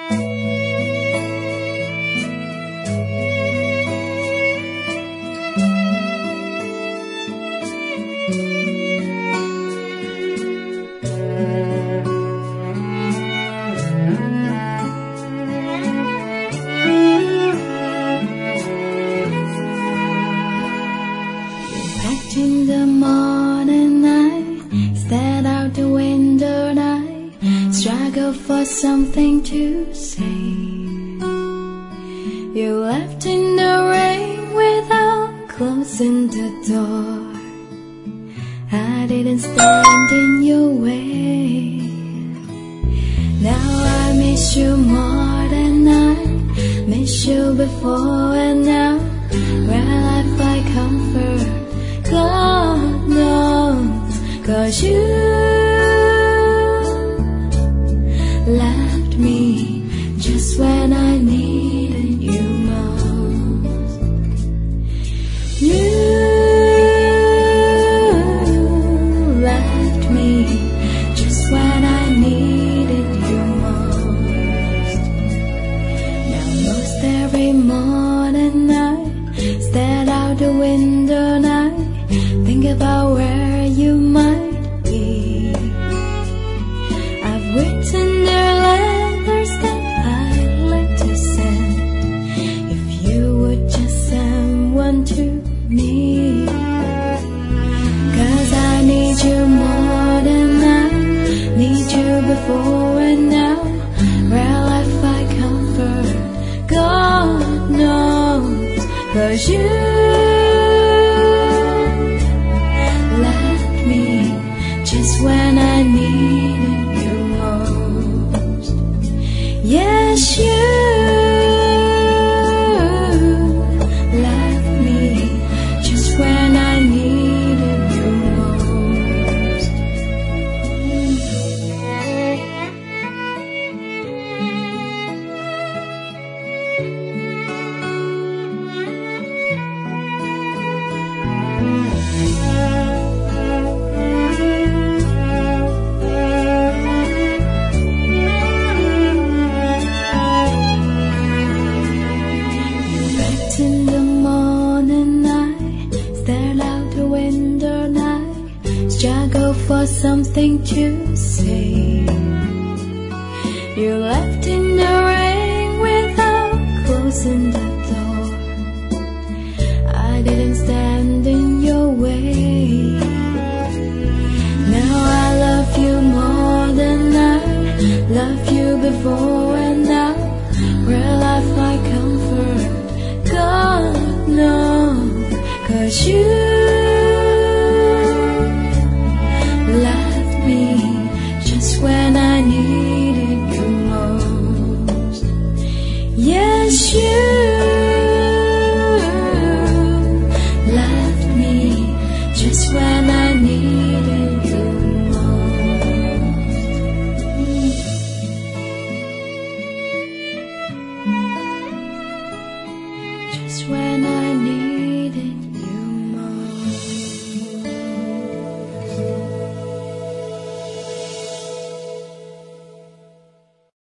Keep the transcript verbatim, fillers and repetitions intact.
In the morning I stared out the window and I struggled for something to say. You left in the rain without closing the door. I didn't stand in your way. Now I miss you more than I miss you before, and now where I find comfort, God knows, 'cause you left me just when I needed you most. You left me just when I needed you most. Now most every morning I stared out the window and I think about where you might be. I've written the letters that I'd like to send, if you would just send one to me. 'Cause I need you more than I need you before, and now where I find comfort, God knows, 'cause you just when I needed you most. Yes, you left me just when I needed you most. In the morning I stared out the window and I struggled for something to say. You left in the rain without closing the door. I didn't stand in your way. Now I love you more than I loved you before, and now will I find comfort, God knows, 'cause you left me just when I needed you most. Yes, you left me just when I needed you most. Just when I needed you.